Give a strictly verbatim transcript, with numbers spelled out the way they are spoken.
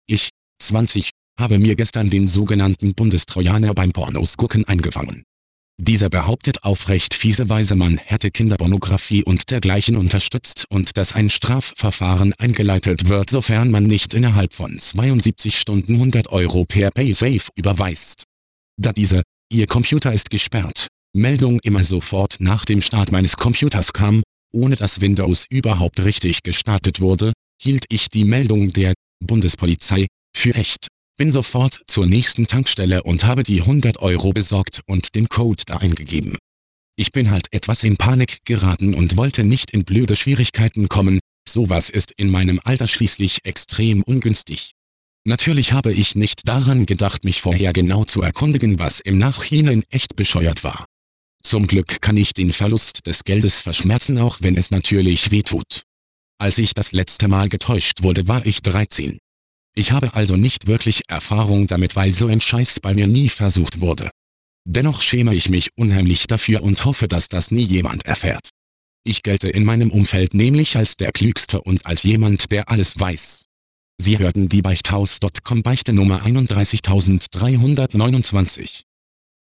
Ich, zwanzig, habe mir gestern den sogenannten Bundestrojaner beim Pornos gucken eingefangen. Dieser behauptet auf recht fiese Weise, man hätte Kinderpornografie und dergleichen unterstützt und dass ein Strafverfahren eingeleitet wird, sofern man nicht innerhalb von zweiundsiebzig Stunden hundert Euro per PaySafe überweist. Da diese "Ihr Computer ist gesperrt" Meldung immer sofort nach dem Start meines Computers kam, ohne dass Windows überhaupt richtig gestartet wurde, hielt ich die Meldung der Bundespolizei für echt. Bin sofort zur nächsten Tankstelle und habe die hundert Euro besorgt und den Code da eingegeben. Ich bin halt etwas in Panik geraten und wollte nicht in blöde Schwierigkeiten kommen, sowas ist in meinem Alter schließlich extrem ungünstig. Natürlich habe ich nicht daran gedacht, mich vorher genau zu erkundigen, was im Nachhinein echt bescheuert war. Zum Glück kann ich den Verlust des Geldes verschmerzen, auch wenn es natürlich wehtut. Als ich das letzte Mal getäuscht wurde, war ich dreizehn. Ich habe also nicht wirklich Erfahrung damit, weil so ein Scheiß bei mir nie versucht wurde. Dennoch schäme ich mich unheimlich dafür und hoffe, dass das nie jemand erfährt. Ich gelte in meinem Umfeld nämlich als der Klügste und als jemand, der alles weiß. Sie hörten die Beichthaus Punkt com Beichte Nummer einunddreißigtausenddreihundertneunundzwanzig.